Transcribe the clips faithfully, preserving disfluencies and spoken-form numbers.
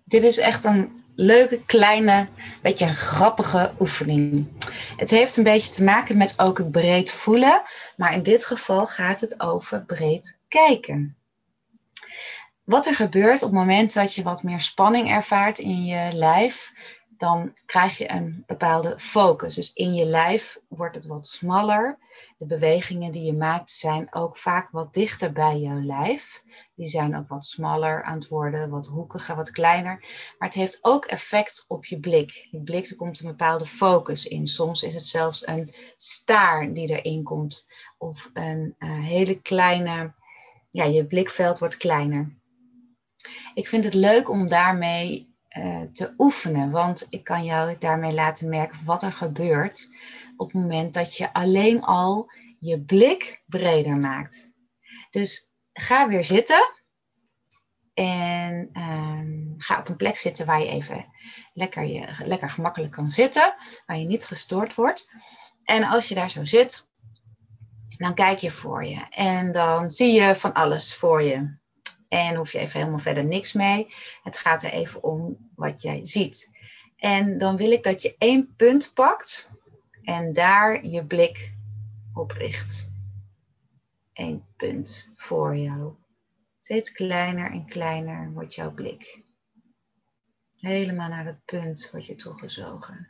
Dit is echt een leuke, kleine, beetje een grappige oefening. Het heeft een beetje te maken met ook het breed voelen. Maar in dit geval gaat het over breed kijken. Wat er gebeurt op het moment dat je wat meer spanning ervaart in je lijf, dan krijg je een bepaalde focus. Dus in je lijf wordt het wat smaller. De bewegingen die je maakt zijn ook vaak wat dichter bij jouw lijf. Die zijn ook wat smaller aan het worden, wat hoekiger, wat kleiner. Maar het heeft ook effect op je blik. Je blik, er komt een bepaalde focus in. Soms is het zelfs een staar die erin komt. Of een uh, hele kleine, ja, je blikveld wordt kleiner. Ik vind het leuk om daarmee uh, te oefenen, want ik kan jou daarmee laten merken wat er gebeurt op het moment dat je alleen al je blik breder maakt. Dus ga weer zitten en uh, ga op een plek zitten waar je even lekker, je, lekker gemakkelijk kan zitten, waar je niet gestoord wordt. En als je daar zo zit, dan kijk je voor je en dan zie je van alles voor je. En hoef je even helemaal verder niks mee. Het gaat er even om wat jij ziet. En dan wil ik dat je één punt pakt en daar je blik op richt. Eén punt voor jou. Steeds kleiner en kleiner wordt jouw blik. Helemaal naar het punt wordt je toegezogen.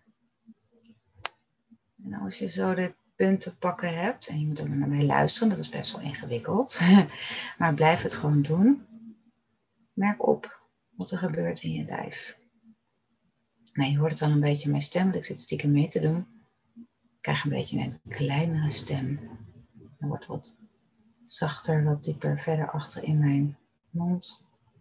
En als je zo de punten pakken hebt, en je moet ook naar mij luisteren, dat is best wel ingewikkeld. Maar blijf het gewoon doen. Merk op wat er gebeurt in je lijf. Nou, je hoort het al een beetje in mijn stem, want ik zit stiekem mee te doen. Ik krijg een beetje een kleinere stem. Het wordt wat zachter, wat dieper verder achter in mijn mond.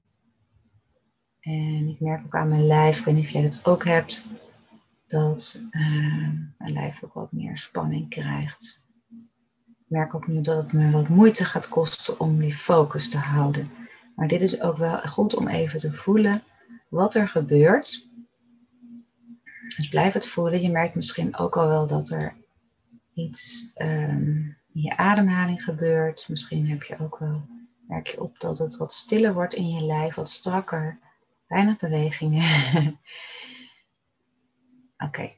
En ik merk ook aan mijn lijf, ik weet niet of jij dat ook hebt, dat uh, mijn lijf ook wat meer spanning krijgt. Ik merk ook nu dat het me wat moeite gaat kosten om die focus te houden. Maar dit is ook wel goed om even te voelen wat er gebeurt. Dus blijf het voelen. Je merkt misschien ook al wel dat er iets um, in je ademhaling gebeurt. Misschien heb je ook wel, merk je op dat het wat stiller wordt in je lijf, wat strakker. Weinig bewegingen. Oké. Okay.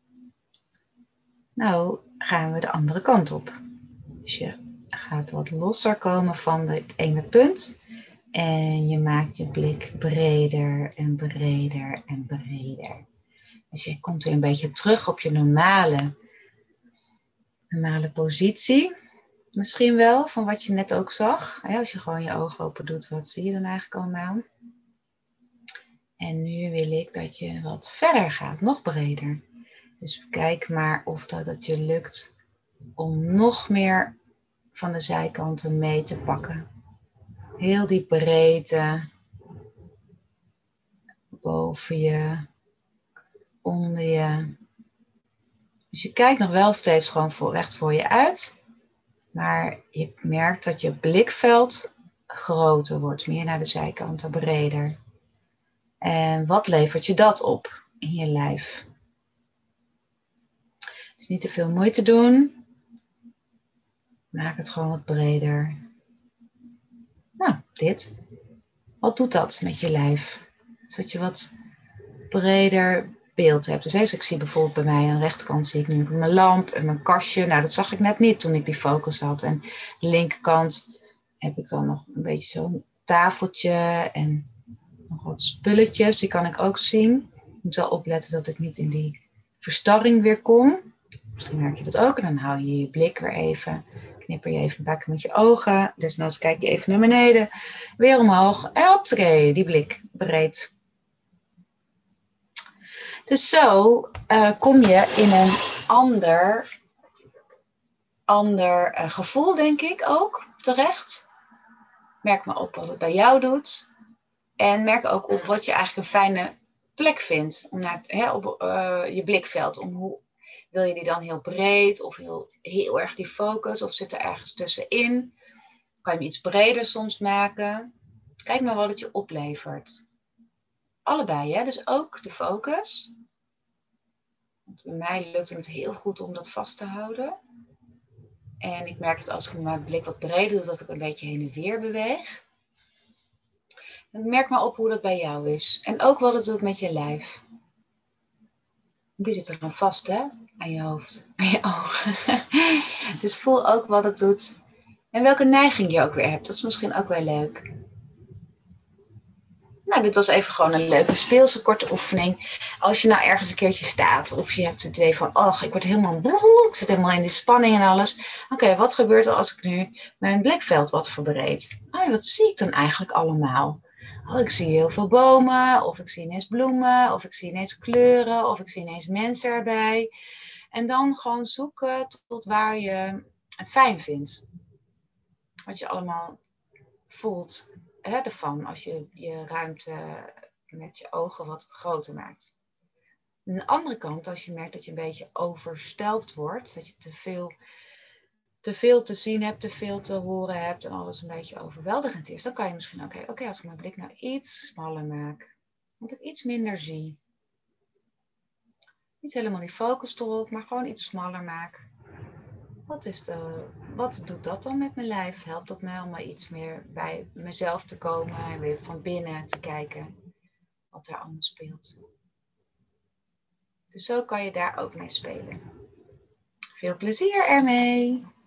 Nou gaan we de andere kant op. Dus je gaat wat losser komen van het ene punt. En je maakt je blik breder en breder en breder. Dus je komt weer een beetje terug op je normale, normale positie. Misschien wel, van wat je net ook zag. Als je gewoon je ogen open doet, wat zie je dan eigenlijk allemaal? En nu wil ik dat je wat verder gaat, nog breder. Dus kijk maar of dat het je lukt om nog meer van de zijkanten mee te pakken. Heel die breedte. Boven je. Onder je. Dus je kijkt nog wel steeds gewoon voor, recht voor je uit. Maar je merkt dat je blikveld groter wordt. Meer naar de zijkanten, breder. En wat levert je dat op in je lijf? Dus niet te veel moeite doen. Maak het gewoon wat breder. Nou, dit. Wat doet dat met je lijf? Zodat je wat breder beeld hebt. Dus deze, ik zie bijvoorbeeld bij mij aan de rechterkant zie ik nu mijn lamp en mijn kastje. Nou, dat zag ik net niet toen ik die focus had. En de linkerkant heb ik dan nog een beetje zo'n tafeltje en nog wat spulletjes. Die kan ik ook zien. Ik moet wel opletten dat ik niet in die verstarring weer kom. Misschien merk je dat ook. En dan hou je je blik weer even. Knipper je even een paar keer met je ogen. Desnoods kijk je even naar beneden. Weer omhoog. Oké, die blik breed. Dus zo uh, kom je in een ander, ander uh, gevoel, denk ik ook, terecht. Merk maar op wat het bij jou doet. En merk ook op wat je eigenlijk een fijne plek vindt. Om naar, hè, op uh, je blikveld. Om hoe, wil je die dan heel breed of heel, heel erg die focus? Of zit er ergens tussenin? Kan je hem iets breder soms maken? Kijk maar wat het je oplevert. Allebei, hè? Dus ook de focus. Want bij mij lukt het heel goed om dat vast te houden. En ik merk dat als ik mijn blik wat breder doe, dat ik een beetje heen en weer beweeg. Merk maar op hoe dat bij jou is. En ook wat het doet met je lijf. Die zit er dan vast, hè? Aan je hoofd, aan je ogen. Dus voel ook wat het doet. En welke neiging je ook weer hebt. Dat is misschien ook wel leuk. Nou, dit was even gewoon een leuke speelse korte oefening. Als je nou ergens een keertje staat. Of je hebt het idee van, oh, ik word helemaal... Ik zit helemaal in de spanning en alles. Oké, okay, wat gebeurt er als ik nu mijn blikveld wat verbreed? Oh, wat zie ik dan eigenlijk allemaal? Oh, ik zie heel veel bomen. Of ik zie ineens bloemen. Of ik zie ineens kleuren. Of ik zie ineens mensen erbij. En dan gewoon zoeken tot waar je het fijn vindt. Wat je allemaal voelt hè, ervan als je je ruimte met je ogen wat groter maakt. Aan de andere kant, als je merkt dat je een beetje overstelpt wordt, dat je te veel, te veel te zien hebt, te veel te horen hebt en alles een beetje overweldigend is, dan kan je misschien ook, oké, okay, als ik mijn blik nou iets smaller maak, dat ik iets minder zie. Niet helemaal die focus erop, maar gewoon iets smaller maak. Wat, is de, wat doet dat dan met mijn lijf? Helpt dat mij om maar iets meer bij mezelf te komen en weer van binnen te kijken wat er allemaal speelt? Dus zo kan je daar ook mee spelen. Veel plezier ermee!